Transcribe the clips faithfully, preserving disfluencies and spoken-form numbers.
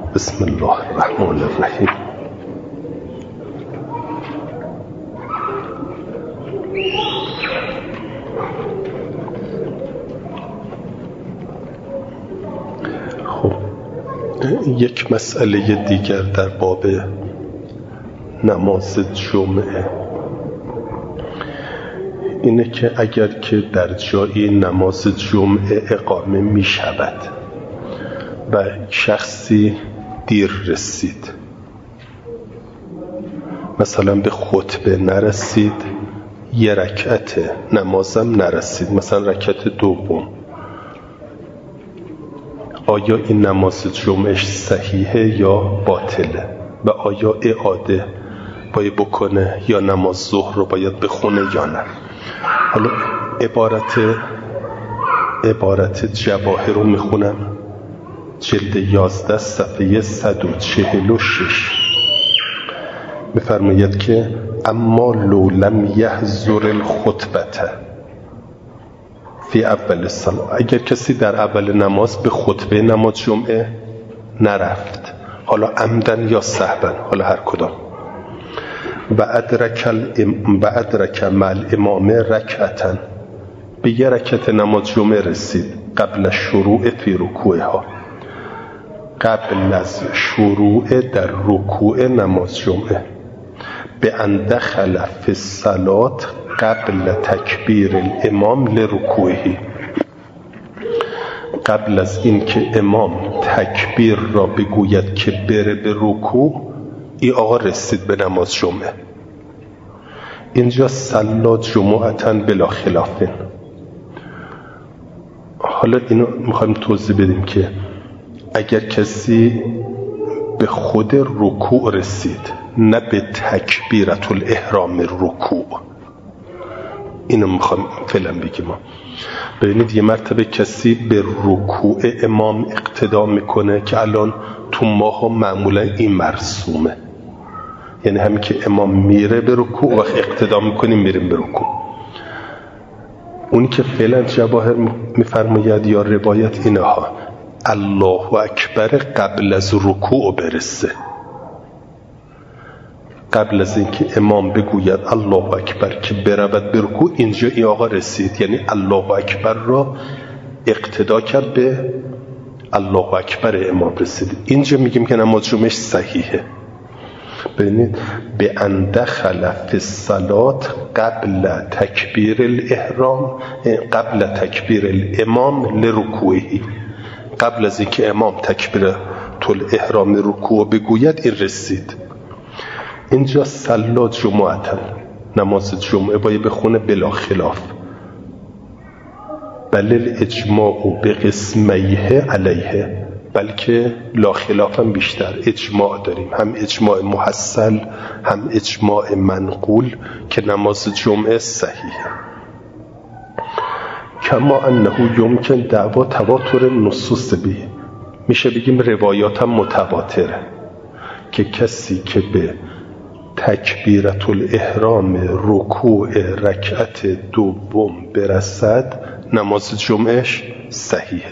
بسم الله الرحمن الرحیم. خب یک مسئله دیگر در باب نماز جمعه اینه که اگر که در جایی نماز جمعه اقامه می شود و شخصی دیر رسید، مثلا به خطبه نرسید، یه رکعت نمازم نرسید، مثلا رکعت دوم، آیا این نماز جمعش صحیحه یا باطله و آیا اعاده باید بکنه یا نماز ظهر رو باید بخونه یا نه؟ حالا عبارت عبارت جواهر رو میخونم، جلد یازده صفحه صد و چهل و شش میفرماید که اما لو لم یحضر الخطبه فی اول الصلاة، اگر کسی در اول نماز به خطبه نماز جمعه نرفت، حالا عمدن یا سهوا، حالا هر کدام، و ادرک الام و ادرک مع الامام رکعتا، به یه رکعت نماز جمعه رسید، قبل شروع فی رکوعها، قبل از شروع در رکوع نماز جمعه، به ان دخل فی الصلاة قبل تکبیر الامام لرکوعه، قبل از این که امام تکبیر را بگوید که بره به رکوع، ای آقا رسید به نماز جمعه. اینجا صلا جمعتا بلا خلافن. حالا اینو میخوایم توضیح بدیم که اگر کسی به خود رکوع رسید، نه به تکبیرت الاحرام رکوع، اینو میخوایم فعلا بگیم. ببینید یه مرتبه کسی به رکوع امام اقتدا میکنه که الان تو ماها معمولا این مرسومه، یعنی همین که امام میره به رکوع و اقتدا میکنیم میریم به رکوع. اونی که فعلا جواهر میفرماید یا روایت اینها، الله اکبر قبل از رکوع برسه، قبل از اینکه امام بگوید الله اکبر که برود به رکوع، اینجا این آقا رسید، یعنی الله اکبر را اقتدا کرد، به الله اکبر امام رسید. اینجا میگیم که نماز جمعش صحیحه. ببینید به ان دخل فی الصلاة قبل تکبیر الاحرام قبل تکبیر الامام لرکوعه، قبل از اینکه امام تکبیر الاحرام رکوع بگوید این رسید. اینجا صلا جمعتا، نماز جمعه باید بخونه بلا خلاف، بل الاجماع به قسمیه علیه، بلکه لا خلاف هم بیشتر، اجماع داریم، هم اجماع محصل هم اجماع منقول که نماز جمعه صحیحه. کما انه یمکن دعوا تواتر نصوص به، میشه بگیم روایات هم متواتره که کسی که به تکبیرت الاحرام رکوع رکعت دوم برسد، نماز جمعش صحیحه.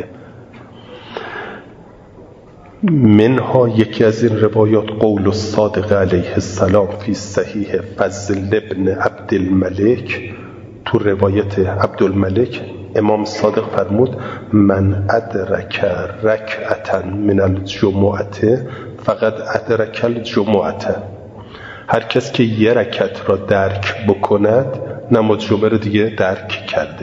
منها یکی از این روایات قول الصادق علیه السلام فی صحیح فضل ابن عبدالملک، تو روایت عبدالملک امام صادق فرمود من ادرک رکعتا من الجمعه فقد ادرک الجمعه، هر کس که یه رکعت را درک بکند نماز جمعه را دیگه درک کرده.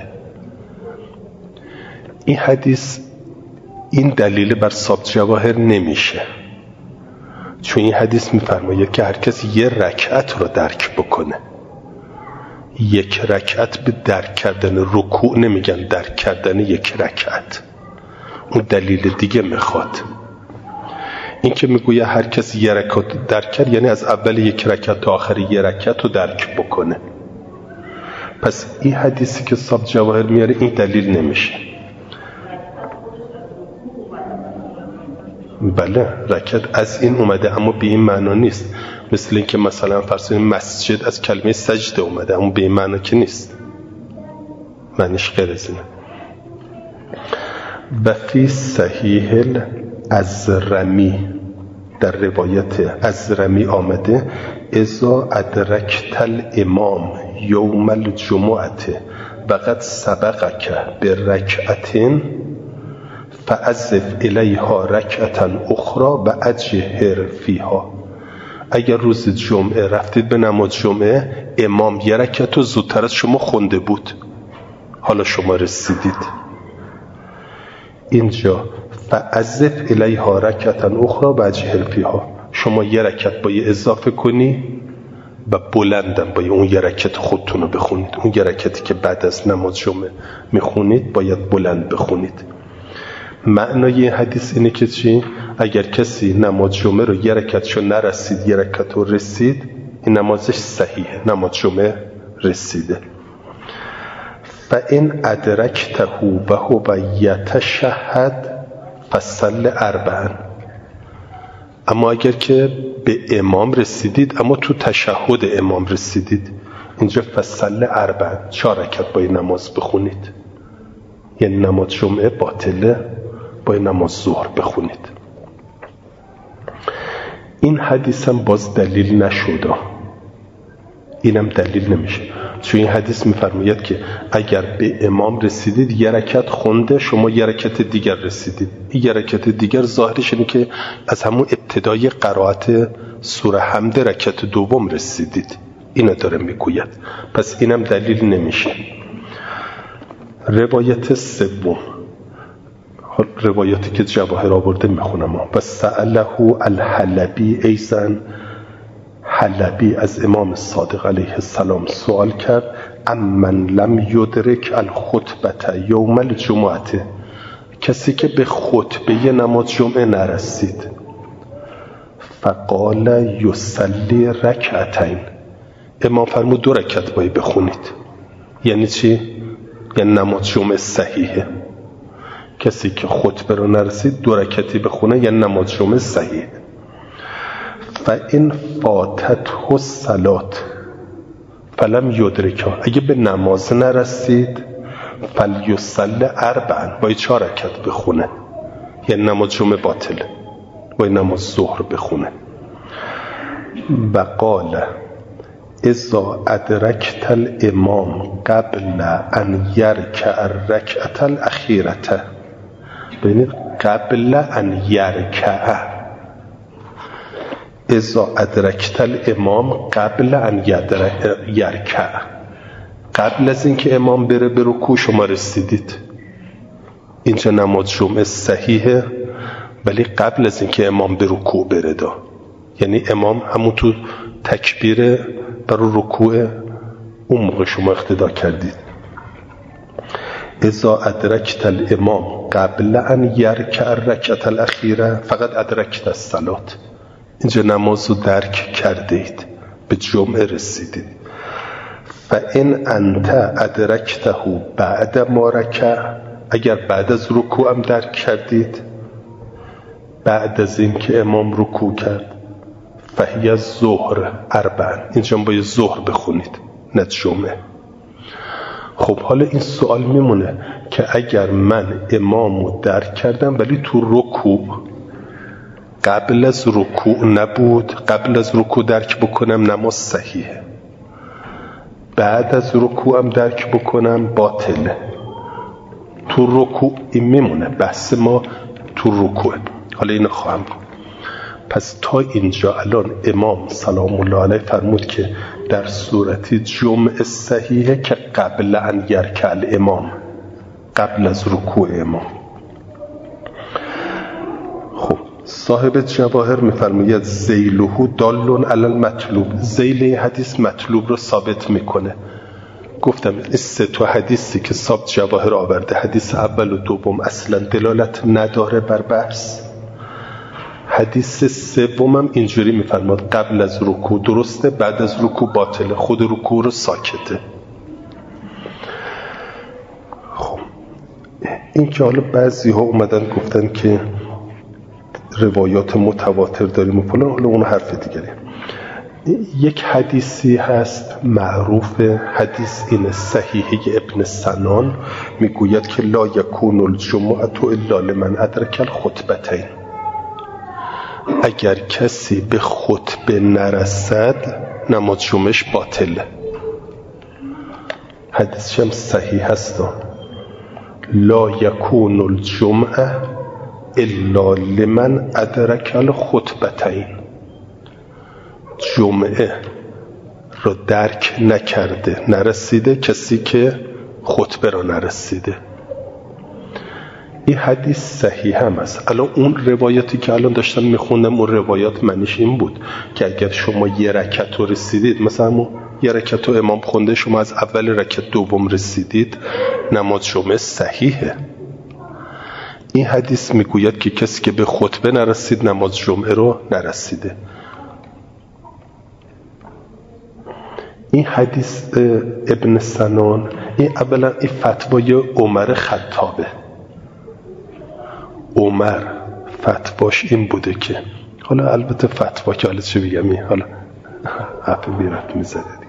این حدیث این دلیل بر ساب جواهر نمیشه، چون این حدیث میفرماید که هر کس یه رکعت را درک بکنه. یک رکعت به درک کردن رکوع نمیگن، درک کردن یک رکعت، اون دلیل دیگه میخواد. این که میگویه هر کس یه رکعت درک کرد، یعنی از اول یک رکعت تا آخر یه رکعت رو درک بکنه. پس این حدیثی که ساب جواهر میاره این دلیل نمیشه. بله رکعت از این اومده، اما به این معنا نیست. مثل این که مثلا فرض کنید مسجد از کلمه سجده اومده، اما به این معنا که نیست، معنیش غیر از اینه. و فی صحیح الازرمی، در روایت ازرمی آمده اذا ادرکت الامام یوم الجمعه و قد سبقک برکعتین فعزف الیها رکعتا اخرى و اجهر فیها. اگر روز جمعه رفتید به نماز جمعه، امام یه رکعت رو زودتر از شما خونده بود، حالا شما رسیدید اینجا فعزف الیها رکعتا اخرى و اجهر فیها، شما یه رکعت باید اضافه کنی و بلندم باید اون یه رکعت خودتون رو بخونید. اون یه رکعتی که بعد از نماز جمعه میخونید باید بلند بخونید. معنای این حدیث اینه که چی؟ اگر کسی نماز جمعه رو یه رکعتشو نرسید، یه رکعت رو رسید، این نمازش صحیحه، نماز جمعه رسیده. فَإِنْ أَدْرَكْتَهُ وَهُوَ يَتَشَهَّدُ فَصَلِّ أَرْبَعًا. اما اگر که به امام رسیدید اما تو تشهد امام رسیدید، اینجا فصل اربع، چهار رکعت باید نماز بخونید، یعنی نماز جمعه باطله، باید نماز ظهر بخونید. این حدیث هم باز دلیل نشده، اینم دلیل نمیشه، چون این حدیث میفرماید که اگر به امام رسیدید یه رکعت خونده، شما یه رکعت دیگر رسیدید، این یه رکعت دیگر ظاهرش اینه که از همون ابتدای قرائت سوره حمد رکعت دوم رسیدید، اینو داره میگوید، پس اینم دلیل نمیشه. روایت سوم، روایاتی که جواهر آورده میخونم. و سأله الحلبی ایزن، حلبی از امام صادق علیه السلام سوال کرد امن لم یدرک الخطبه یوم الجمعه، کسی که به خطبه نماز جمعه نرسید. فقال یصلی رکعتین، امام فرمود دو رکعت باید بخونید. یعنی چی؟ یعنی نماز جمعه صحیحه، کسی که خطبه رو نرسید دو رکعتی بخونه یعنی نماز جمعه صحیحه. فَإِنْ فَاتَتْهُ الصَّلَاةُ فَلَمْ يُدْرِكْهَا، اگه به نماز نرسید فَلْيُصَلِّ أَرْبَعًا، باید چهار رکعت بخونه، یعنی نماز جمعه باطله، باید نماز ظهر بخونه. و قال اذا ادرکت الامام قبل ان یرکع الرکعة الاخیرة، ببینید قبل ان یرکع، اذا ادرکت الامام قبل ان یرکع، قبل از اینکه امام بره به رکوع شما رسیدید، اینجا نماز جمعه صحیحه، ولی قبل از اینکه امام به رکوع بره دا، یعنی امام همون تو تکبیر برای رکوع اون موقع شما اقتدا کردید. اذا ادرکت الامام قبل ان یرکع الرکعة الاخیره فقط ادرکت الصلاة، اینجا نماز رو درک کرده اید، به جمعه رسیدید. فَإِنْ أَنْتَ أَدْرَكْتَهُ بعد ما رکع، اگر بعد از رکوع هم درک کردید، بعد از این که امام رکوع کرد، فهی الظهر اربعا، اینجا باید ظهر بخونید نه جمعه. خب حالا این سوال میمونه که اگر من امامو درک کردم ولی تو رکوع قبل از رکوع نبود، قبل از رکوع درک بکنم نماز صحیحه، بعد از رکوع هم درک بکنم باطله. تو رکوع این میمونه، بحث ما تو رکوع. حالا اینو خواهم گفت. پس تا اینجا الان امام سلام الله علیه فرمود که در صورتی جمع صحیحه که قبل ان یرکع الامام، قبل از رکوع امام. خب صاحب جواهر میفرماید ذیله دال علی المطلوب، ذیل حدیث مطلوب رو ثابت میکنه. گفتم این سه تا حدیثی که صاحب جواهر آورده، حدیث اول و دوم اصلا دلالت نداره بر بحث. حدیث سومم اینجوری میفرماد قبل از رکوع درسته، بعد از رکوع باطله، خود رکوع رو ساکته. خب این که حالا بعضی ها اومدن گفتن که روایات متواتر داریم و فلان، حالا اون حرف دیگره. یک حدیثی هست معروف، حدیث این صحیحه ابن سنان، میگوید که لا یکون الجمعة الا لمن ادرک الخطبتین، اگر کسی به خطبه نرسد نماز جمعش باطله. حدیثش هم صحیح هست، لا یکون الجمعه الا لمن ادرک الخطبتین. جمعه رو درک نکرده، نرسیده کسی که خطبه رو نرسیده. این حدیث صحیح هم است. الان اون روایاتی که الان داشتم میخوندم اون روایات معنیش این بود که اگر شما یه رکعت رو رسیدید، مثلا یه رکعت رو امام خونده شما از اول رکعت دوم رسیدید، نماز جمعه صحیحه. این حدیث میگوید که کسی که به خطبه نرسید نماز جمعه رو نرسیده. این حدیث ابن سنان، این اولا این فتوای عمر خطابه. عمر فتواش این بوده که، حالا البته فتوا که حالا چه بگم، حالا حرف بیرت میزده دی.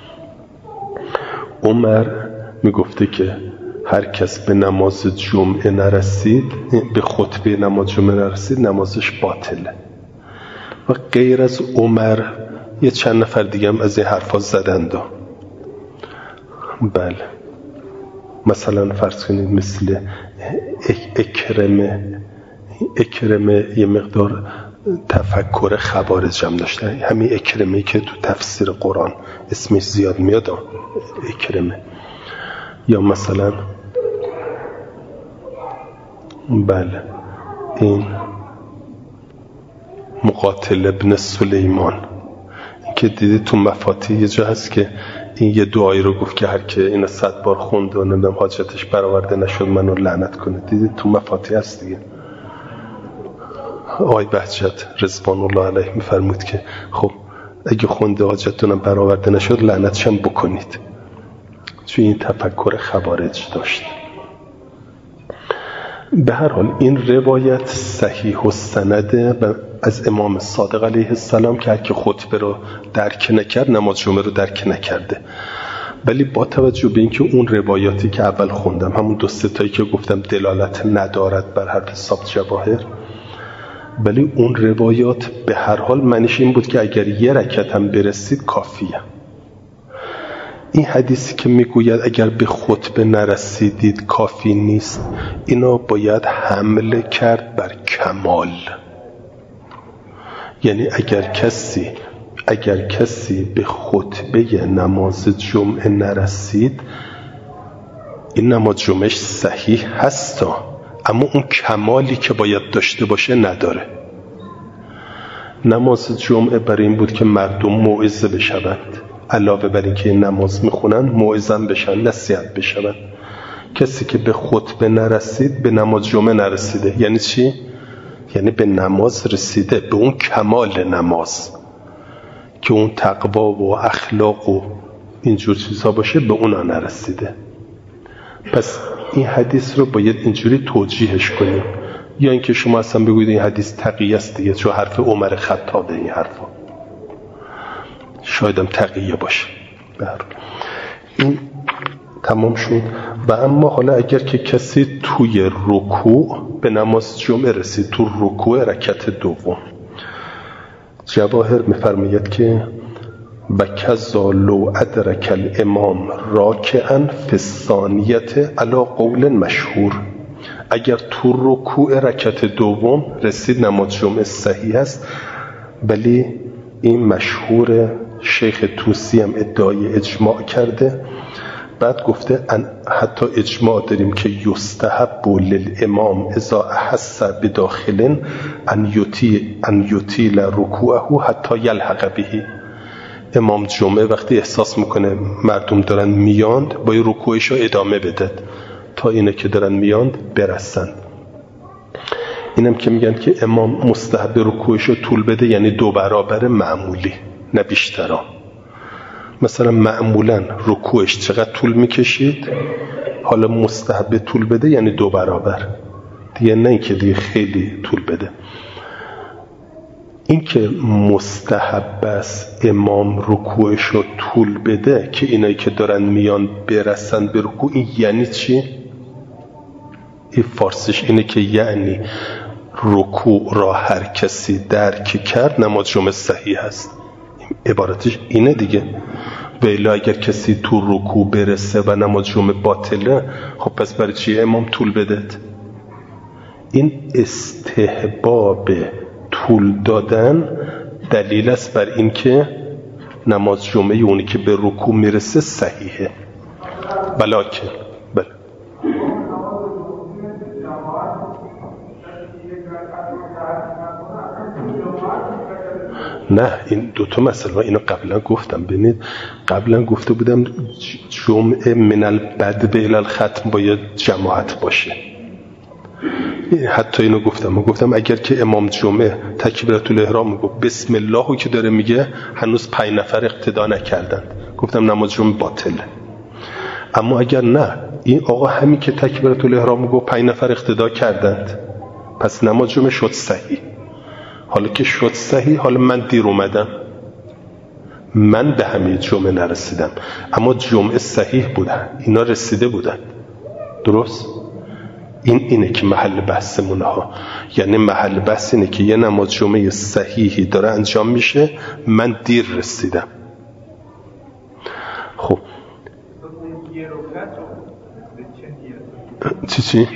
عمر میگفته که هر کس به نماز جمعه نرسید، به خطبه نماز جمعه نرسید، نمازش باطله. و غیر از عمر یه چند نفر دیگه هم از این حرفا زدند. بله، مثلا فرض کنید مثل اکرمه اکرمه یه مقدار تفکر خوارج هم داشته، همین اکرمه که تو تفسیر قرآن اسمش زیاد میاد، اکرمه. یا مثلا بله این مقاتل ابن سلیمان که دیدی تو مفاتیح یه جا هست که این یه دعایی رو گفت که هر که اینو صد بار خوند و نمیدونم حاجتش برآورده نشد منو لعنت کنه. دیدی تو مفاتیح هست دیگه. آقای بهجت رضوان الله علیه میفرمود که خب اگه خونده حاجتتون برآورده نشد لعنتشم بکنید، چون این تفکر خوارج داشت. به هر حال این روایت صحیح و سنده از امام صادق علیه السلام که هر که خطبه رو درک نکرد نماز جمعه رو درک نکرده. ولی با توجه به اینکه اون روایاتی که اول خوندم، همون دو سه تایی که گفتم دلالت ندارد بر حرف ثابت جواهر، ولی اون روایات به هر حال معنیش این بود که اگر یه رکعت هم برسید کافیه. این حدیثی که میگوید اگر به خطبه نرسیدید کافی نیست، اینا باید حمله کرد بر کمال. یعنی اگر کسی اگر کسی به خطبه نماز جمعه نرسید، این نماز جمعهش صحیح هستا، اما اون کمالی که باید داشته باشه نداره. نماز جمعه برای این بود که مردم موعظه بشوند، علاوه بر این که نماز میخونن موعظه بشن، نصیحت بشوند. کسی که به خطبه نرسید به نماز جمعه نرسیده. یعنی چی؟ یعنی به نماز رسیده، به اون کمال نماز که اون تقوا و اخلاق و اینجور چیزها باشه، به اونا نرسیده. پس این حدیث رو باید اینجوری توجیهش کنیم، یا اینکه شما اصلا بگوید این حدیث تقیه است دیگه، چون حرف عمر خطابه این حرفا، شاید هم تقیه باشه. بر این تمام شد. و اما حالا اگر که کسی توی رکوع به نماز جمعه رسید، تو رکوع رکعت دوم، جواهر میفرماید که و کذا لو ادرک الامام راکعا فی الثانیه علی قول مشهور، اگر تو رکوع رکعت دوم رسید نماز جمعه صحیح است. ولی این مشهور شیخ طوسی هم ادعای اجماع کرده. بعد گفته حتی اجماع داریم که یستحب للامام اذا احس بداخل ان یطیل ان یطیل رکوعه حتی یلحق به. امام جمعه وقتی احساس میکنه مردم دارن میاند، باید رکوعش رو ادامه بده تا اینه که دارن میاند برسن. اینم که میگن که امام مستحب رکوعش رو طول بده، یعنی دو برابر معمولی نه بیشتر. مثلا معمولا رکوعش چقدر طول میکشید، حالا مستحب طول بده یعنی دو برابر دیگه، نه اینکه دیگه خیلی طول بده. این که مستحب است امام رکوعش رو طول بده که اینایی که دارن میان برسن به رکوع، این یعنی چی؟ این فارسیش اینه که یعنی رکوع را هر کسی درک کرد نماز جمعه صحیح است. عبارتش اینه دیگه. و الا اگر کسی تو رکوع برسه و نماز جمعه باطله، خب پس برای چی امام طول بدهد؟ این استحباب طول دادن دلیل است بر این که نماز جمعه اونی که به رکوع میرسه صحیحه. بلکه بله نه، این دوتا مسئله اینو قبلا گفتم. ببینید قبلا گفته بودم جمعه من البدء الی الختم باید جماعت باشه. حتی اینو گفتم، من گفتم اگر که امام جمعه تکبیرات الاحرام میگه بسم الله رو که داره میگه هنوز پنج نفر اقتدا نکردند، گفتم نماز جمعه باطله. اما اگر نه، این آقا همین که تکبیرات الاحرام میگه پنج نفر اقتدا کردند، پس نماز جمعه شد صحیح. حالا که شد صحیح، حالا من دیر اومدم، من به همه جمعه نرسیدم، اما جمعه صحیح بودن، اینا رسیده بودن. درست؟ این اینه که محل بحثمونه ها. یعنی محل بحث اینه که یه نماز جمعه صحیحی داره انجام میشه، من دیر رسیدم. خب چی چی؟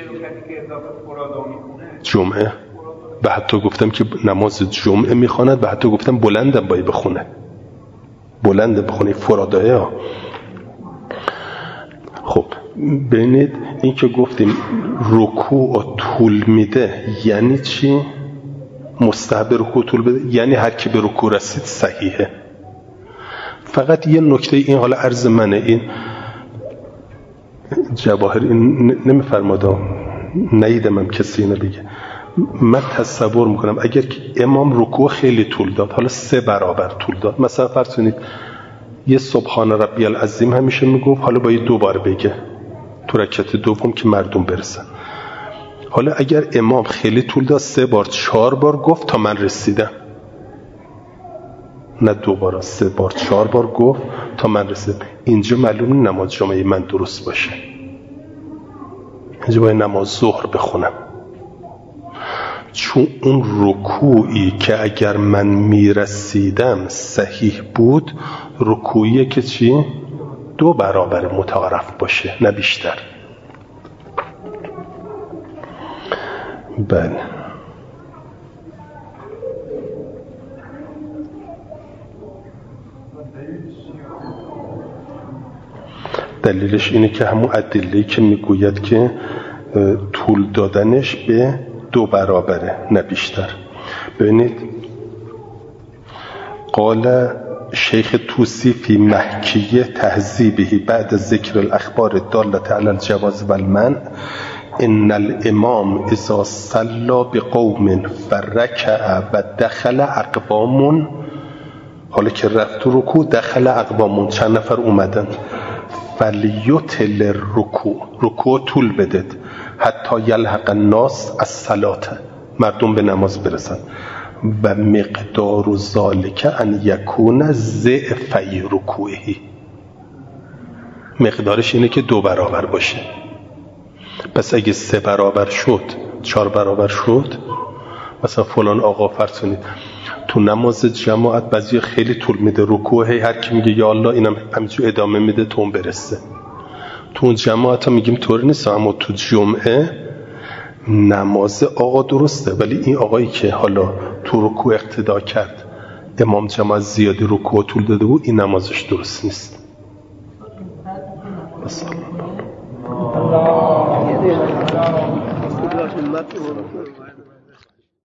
جمعه و حتی گفتم که نماز جمعه میخواند و حتی گفتم بلندم باید بخونه، بلند بخونه فرادایه ها. خب ببینید این که گفتیم رکوع طول میده یعنی چی؟ مستحب رکوع طول بده یعنی هر کی به رکوع رسید صحیحه. فقط یه نکته این حالا عرض منه، این جواهر این نمیفرماده، نیدم کسی اینو بگه. من تصور میکنم اگر که امام رکوع خیلی طول داد، حالا سه برابر طول داد، مثلا فرض کنید یه سبحان ربی العظیم همیشه میگفت، حالا باید دو بار بگه تو رکعت دوم که مردم برسن. حالا اگر امام خیلی طول داد، سه بار چهار بار گفت تا من رسیدم، نه دو بار، سه بار چهار بار گفت تا من رسیدم، اینجا معلومه نماز جمعه من درست باشه. اینجا باید نماز ظهر بخونم، چون اون رکوعی که اگر من میرسیدم صحیح بود، رکوعیه که چی؟ دو برابر متعارف باشه نه بیشتر. بله دلیلش اینه که همون ادله‌ای که میگوید که طول دادنش به دو برابره نه بیشتر. ببینید قال شیخ توسی فی محکیه تهذیبه بعد ذکر الاخبار الدالة علی الجواز و المنع، ان الامام اذا صلى بقوم فرکع و دخل اقوام، حالا که رفت تو رکوع دخل اقوام، چند نفر اومدن، فلیطل الرکوع، رکوع طول بدید حتی یلحق الناس الصلاة، مردم به نماز برسن، و مقدار ذالک ان یکون ضعفی رکوعه، مقدارش اینه که دو برابر باشه. پس اگه سه برابر شد، چهار برابر شد، مثلا فلان آقا فرض کنید تو نماز جماعت بعضی خیلی طول میده رکوع، هی هر کی میگه یا الله اینم همینجور ادامه میده تا اون برسه. تو اون جماعت ها میگیم طور نیست، اما تو جمعه نماز آقا درسته، ولی این آقایی که حالا تو رکوع اقتدا کرد، امام جماعت زیادی رکوع طول داده بود، این نمازش درست نیست. الله